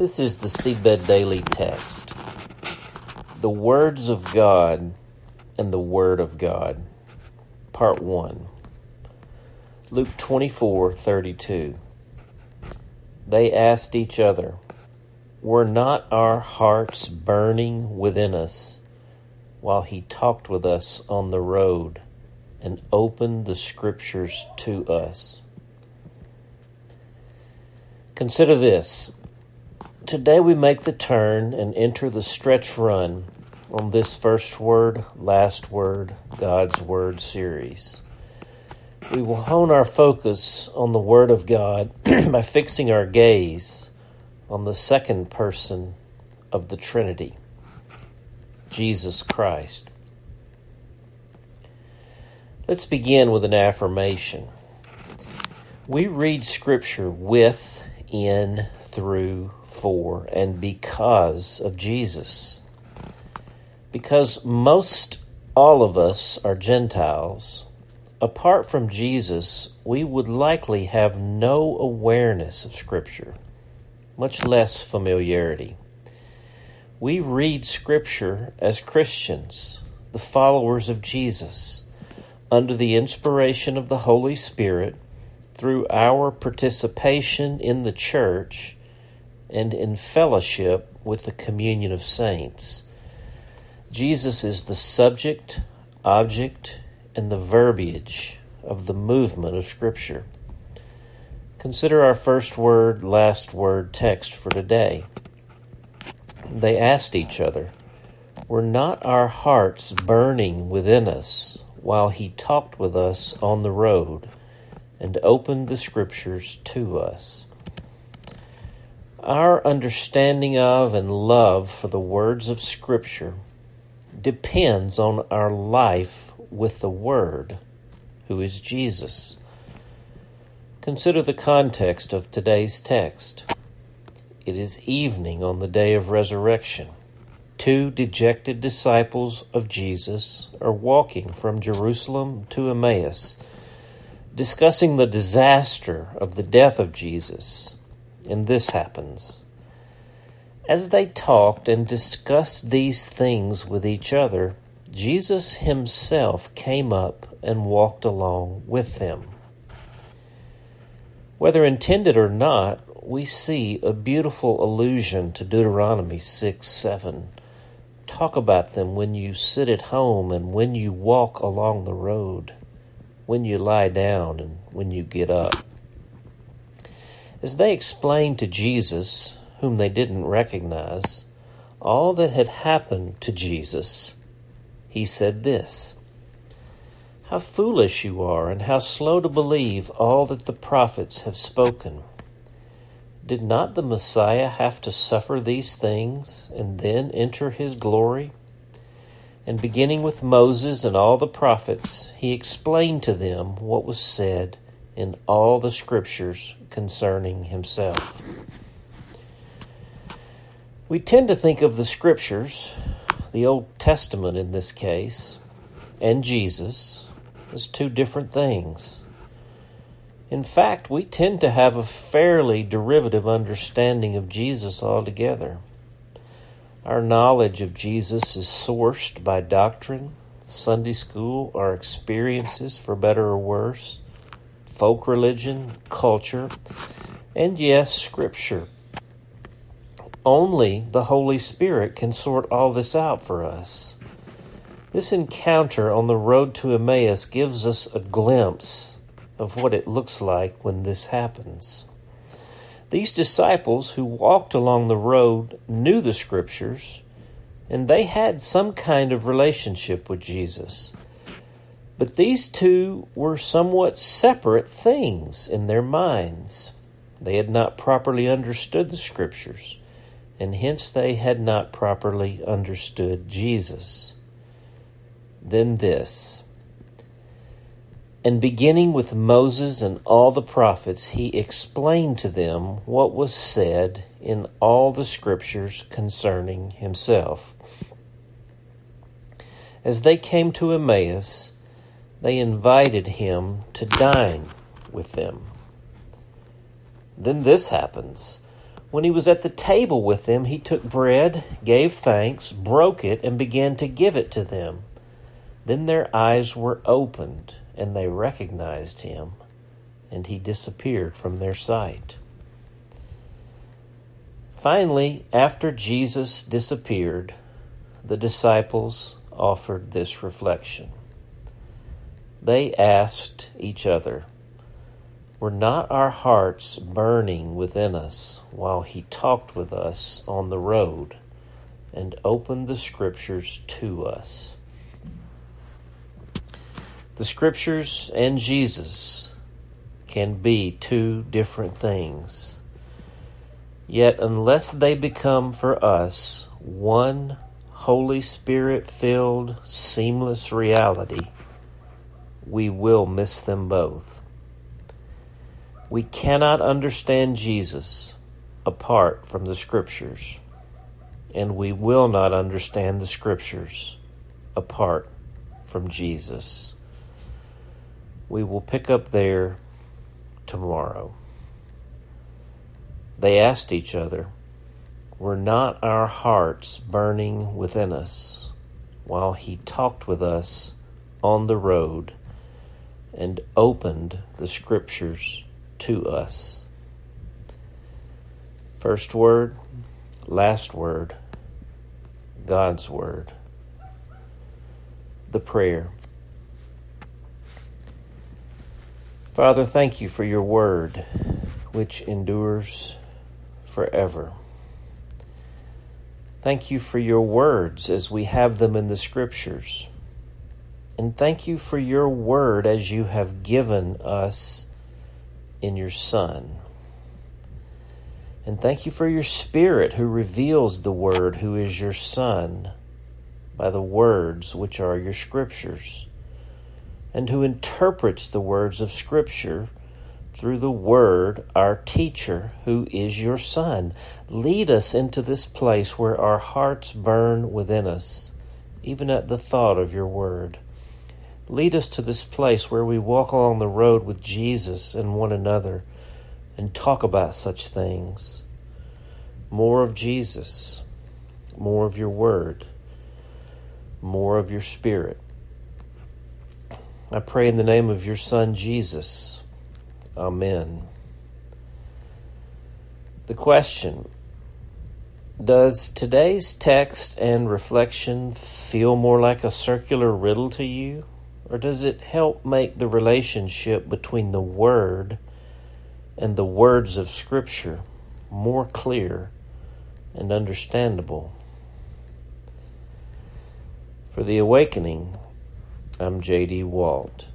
This is the Seedbed Daily Text. The Words of God and the Word of God. Part 1. Luke 24:32. They asked each other, "Were not our hearts burning within us while he talked with us on the road and opened the Scriptures to us?" Consider this. Today we make the turn and enter the stretch run on this First Word, Last Word, God's Word series. We will hone our focus on the Word of God by fixing our gaze on the second person of the Trinity, Jesus Christ. Let's begin with an affirmation. We read Scripture with, in, through, for, and because of Jesus. Because most all of us are Gentiles, apart from Jesus, we would likely have no awareness of Scripture, much less familiarity. We read Scripture as Christians, the followers of Jesus, under the inspiration of the Holy Spirit, through our participation in the church and in fellowship with the communion of saints. Jesus is the subject, object, and the verbiage of the movement of Scripture. Consider our first word, last word text for today. They asked each other, "Were not our hearts burning within us while he talked with us on the road and opened the Scriptures to us?" Our understanding of and love for the words of Scripture depends on our life with the Word, who is Jesus. Consider the context of today's text. It is evening on the day of resurrection. Two dejected disciples of Jesus are walking from Jerusalem to Emmaus, discussing the disaster of the death of Jesus. And this happens. As they talked and discussed these things with each other, Jesus himself came up and walked along with them. Whether intended or not, we see a beautiful allusion to Deuteronomy 6:7. Talk about them when you sit at home and when you walk along the road, when you lie down and when you get up. As they explained to Jesus, whom they didn't recognize, all that had happened to Jesus, he said this, "How foolish you are, and how slow to believe all that the prophets have spoken. Did not the Messiah have to suffer these things and then enter his glory?" And beginning with Moses and all the prophets, he explained to them what was said in all the Scriptures concerning himself. We tend to think of the Scriptures, the Old Testament in this case, and Jesus as two different things. In fact, we tend to have a fairly derivative understanding of Jesus altogether. Our knowledge of Jesus is sourced by doctrine, Sunday school, our experiences, for better or worse, folk religion, culture, and yes, Scripture. Only the Holy Spirit can sort all this out for us. This encounter on the road to Emmaus gives us a glimpse of what it looks like when this happens. These disciples who walked along the road knew the Scriptures, and they had some kind of relationship with Jesus. But these two were somewhat separate things in their minds. They had not properly understood the Scriptures, and hence they had not properly understood Jesus. Then this, "And beginning with Moses and all the prophets, he explained to them what was said in all the Scriptures concerning himself." As they came to Emmaus, they invited him to dine with them. Then this happens. When he was at the table with them, he took bread, gave thanks, broke it, and began to give it to them. Then their eyes were opened, and they recognized him, and he disappeared from their sight. Finally, after Jesus disappeared, the disciples offered this reflection. They asked each other, "Were not our hearts burning within us while he talked with us on the road and opened the Scriptures to us?" The Scriptures and Jesus can be two different things. Yet unless they become for us one Holy Spirit-filled, seamless reality, we will miss them both. We cannot understand Jesus apart from the Scriptures, and we will not understand the Scriptures apart from Jesus. We will pick up there tomorrow. They asked each other, "Were not our hearts burning within us while he talked with us on the road and opened the Scriptures to us?" First word, last word, God's word. The prayer. Father, thank you for your word, which endures forever. Thank you for your words as we have them in the Scriptures. And thank you for your word as you have given us in your Son. And thank you for your Spirit who reveals the Word, who is your Son, by the words which are your Scriptures, and who interprets the words of Scripture through the Word, our teacher, who is your Son. Lead us into this place where our hearts burn within us, even at the thought of your Word. Lead us to this place where we walk along the road with Jesus and one another and talk about such things. More of Jesus, more of your Word, more of your Spirit. I pray in the name of your Son, Jesus. Amen. The question: does today's text and reflection feel more like a circular riddle to you, or does it help make the relationship between the Word and the words of Scripture more clear and understandable? For The Awakening, I'm J.D. Walt.